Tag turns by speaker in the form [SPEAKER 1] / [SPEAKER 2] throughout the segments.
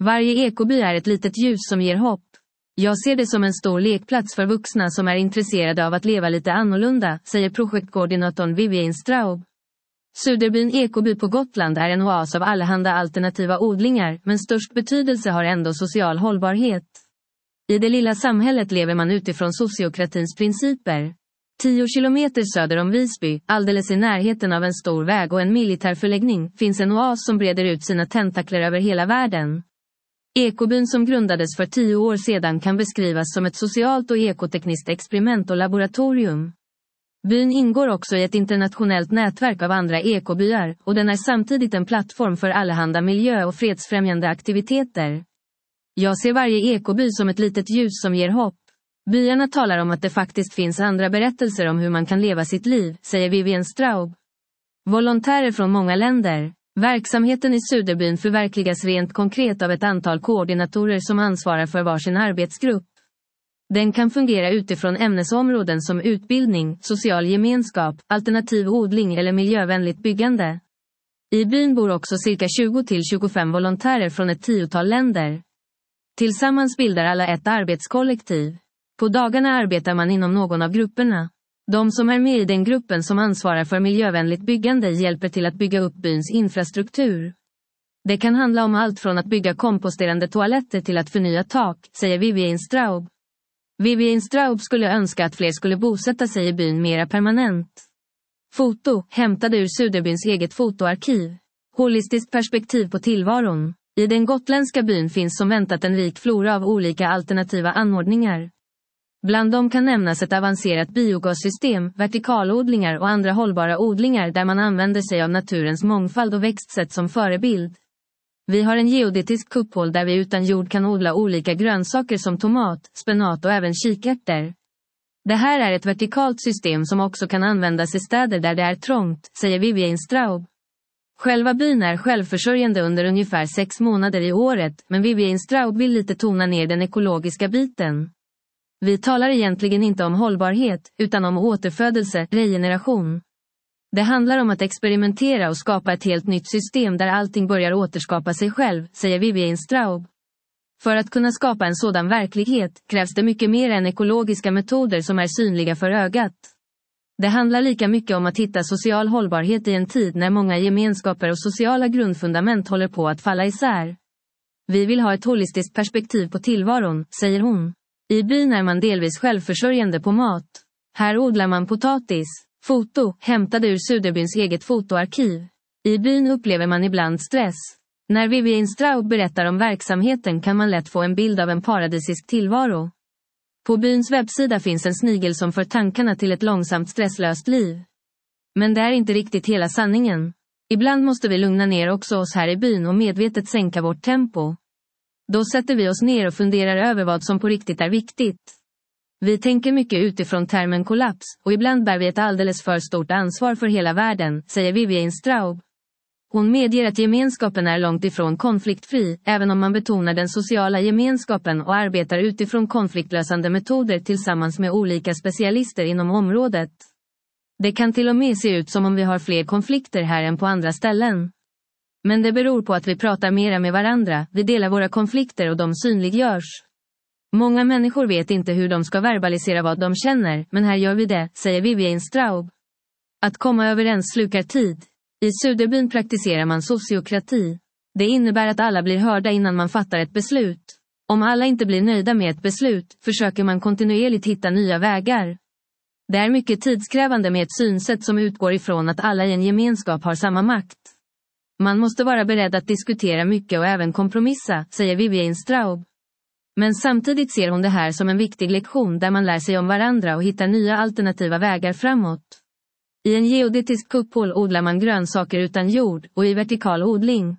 [SPEAKER 1] Varje ekoby är ett litet ljus som ger hopp. Jag ser det som en stor lekplats för vuxna som är intresserade av att leva lite annorlunda, säger projektkoordinatorn Vivian Straub. Suderbyn ekoby på Gotland är en oas av allehanda alternativa odlingar, men störst betydelse har ändå social hållbarhet. I det lilla samhället lever man utifrån sociokratins principer. 10 kilometer söder om Visby, alldeles i närheten av en stor väg och en militärförläggning, finns en oas som breder ut sina tentakler över hela världen. Ekobyn som grundades för 10 år sedan kan beskrivas som ett socialt och ekotekniskt experiment och laboratorium. Byn ingår också i ett internationellt nätverk av andra ekobyar, och den är samtidigt en plattform för allehanda miljö- och fredsfrämjande aktiviteter. Jag ser varje ekoby som ett litet ljus som ger hopp. Byarna talar om att det faktiskt finns andra berättelser om hur man kan leva sitt liv, säger Vivian Straub. Volontärer från många länder. Verksamheten i Suderbyn förverkligas rent konkret av ett antal koordinatorer som ansvarar för varsin arbetsgrupp. Den kan fungera utifrån ämnesområden som utbildning, social gemenskap, alternativ odling eller miljövänligt byggande. I byn bor också cirka 20-25 volontärer från ett 10-tal länder. Tillsammans bildar alla ett arbetskollektiv. På dagarna arbetar man inom någon av grupperna. De som är med i den gruppen som ansvarar för miljövänligt byggande hjälper till att bygga upp byns infrastruktur. Det kan handla om allt från att bygga komposterande toaletter till att förnya tak, säger Vivian Straub. Vivian Straub skulle önska att fler skulle bosätta sig i byn mera permanent. Foto, hämtade ur Suderbyns eget fotoarkiv. Holistiskt perspektiv på tillvaron. I den gotländska byn finns som väntat en rik flora av olika alternativa anordningar. Bland dem kan nämnas ett avancerat biogassystem, vertikalodlingar och andra hållbara odlingar där man använder sig av naturens mångfald och växtsätt som förebild. Vi har en geodetisk kupol där vi utan jord kan odla olika grönsaker som tomat, spenat och även kikärtor. Det här är ett vertikalt system som också kan användas i städer där det är trångt, säger Vivian Straub. Själva byn är självförsörjande under ungefär 6 månader i året, men Vivian Straub vill lite tona ner den ekologiska biten. Vi talar egentligen inte om hållbarhet, utan om återfödelse, regeneration. Det handlar om att experimentera och skapa ett helt nytt system där allting börjar återskapa sig själv, säger Vivian Straub. För att kunna skapa en sådan verklighet krävs det mycket mer än ekologiska metoder som är synliga för ögat. Det handlar lika mycket om att hitta social hållbarhet i en tid när många gemenskaper och sociala grundfundament håller på att falla isär. Vi vill ha ett holistiskt perspektiv på tillvaron, säger hon. I byn är man delvis självförsörjande på mat. Här odlar man potatis. Foto, hämtade ur Suderbyns eget fotoarkiv. I byn upplever man ibland stress. När Vivian Straub berättar om verksamheten kan man lätt få en bild av en paradisisk tillvaro. På byns webbsida finns en snigel som för tankarna till ett långsamt stresslöst liv. Men det är inte riktigt hela sanningen. Ibland måste vi lugna ner också oss här i byn och medvetet sänka vårt tempo. Då sätter vi oss ner och funderar över vad som på riktigt är viktigt. Vi tänker mycket utifrån termen kollaps, och ibland bär vi ett alldeles för stort ansvar för hela världen, säger Vivian Straub. Hon medger att gemenskapen är långt ifrån konfliktfri, även om man betonar den sociala gemenskapen och arbetar utifrån konfliktlösande metoder tillsammans med olika specialister inom området. Det kan till och med se ut som om vi har fler konflikter här än på andra ställen. Men det beror på att vi pratar mera med varandra, vi delar våra konflikter och de synliggörs. Många människor vet inte hur de ska verbalisera vad de känner, men här gör vi det, säger Vivian Straub. Att komma överens slukar tid. I Suderbyn praktiserar man sociokrati. Det innebär att alla blir hörda innan man fattar ett beslut. Om alla inte blir nöjda med ett beslut, försöker man kontinuerligt hitta nya vägar. Det är mycket tidskrävande med ett synsätt som utgår ifrån att alla i en gemenskap har samma makt. Man måste vara beredd att diskutera mycket och även kompromissa, säger Vivian Straub. Men samtidigt ser hon det här som en viktig lektion där man lär sig om varandra och hittar nya alternativa vägar framåt. I en geodetisk kupol odlar man grönsaker utan jord och i vertikal odling.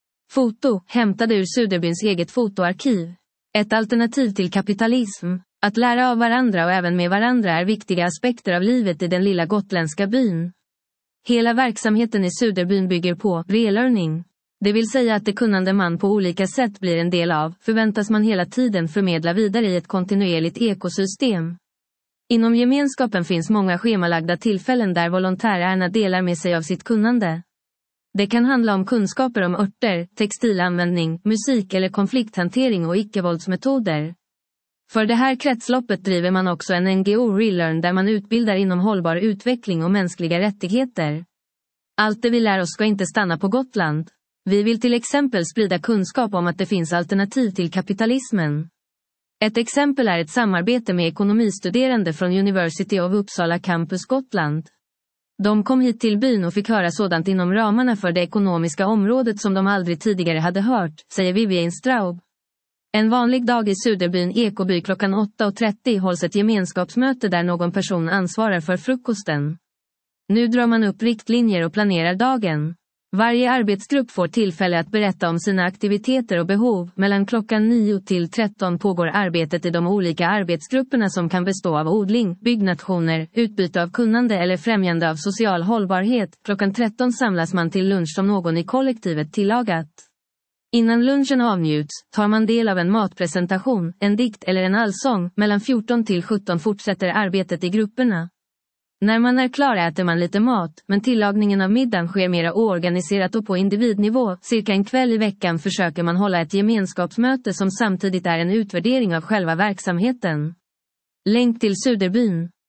[SPEAKER 1] Foto, hämtade ur Suderbyns eget fotoarkiv. Ett alternativ till kapitalism. Att lära av varandra och även med varandra är viktiga aspekter av livet i den lilla gotländska byn. Hela verksamheten i Suderbyn bygger på relearning. Det vill säga att det kunnande man på olika sätt blir en del av, förväntas man hela tiden förmedla vidare i ett kontinuerligt ekosystem. Inom gemenskapen finns många schemalagda tillfällen där volontärerna delar med sig av sitt kunnande. Det kan handla om kunskaper om örter, textilanvändning, musik eller konflikthantering och icke-våldsmetoder. För det här kretsloppet driver man också en NGO Relearn där man utbildar inom hållbar utveckling och mänskliga rättigheter. Allt det vi lär oss ska inte stanna på Gotland. Vi vill till exempel sprida kunskap om att det finns alternativ till kapitalismen. Ett exempel är ett samarbete med ekonomistuderande från University of Uppsala Campus Gotland. De kom hit till byn och fick höra sådant inom ramarna för det ekonomiska området som de aldrig tidigare hade hört, säger Vivian Straub. En vanlig dag i Suderbyn Ekoby klockan 8:30 hålls ett gemenskapsmöte där någon person ansvarar för frukosten. Nu drar man upp riktlinjer och planerar dagen. Varje arbetsgrupp får tillfälle att berätta om sina aktiviteter och behov. Mellan klockan 9 till 13 pågår arbetet i de olika arbetsgrupperna som kan bestå av odling, byggnationer, utbyte av kunnande eller främjande av social hållbarhet. Klockan 13 samlas man till lunch som någon i kollektivet tillagat. Innan lunchen avnjuts tar man del av en matpresentation, en dikt eller en allsång. Mellan 14 till 17 fortsätter arbetet i grupperna. När man är klar äter man lite mat, men tillagningen av middagen sker mera oorganiserat och på individnivå. Cirka en kväll i veckan försöker man hålla ett gemenskapsmöte som samtidigt är en utvärdering av själva verksamheten. Länk till Suderbyn.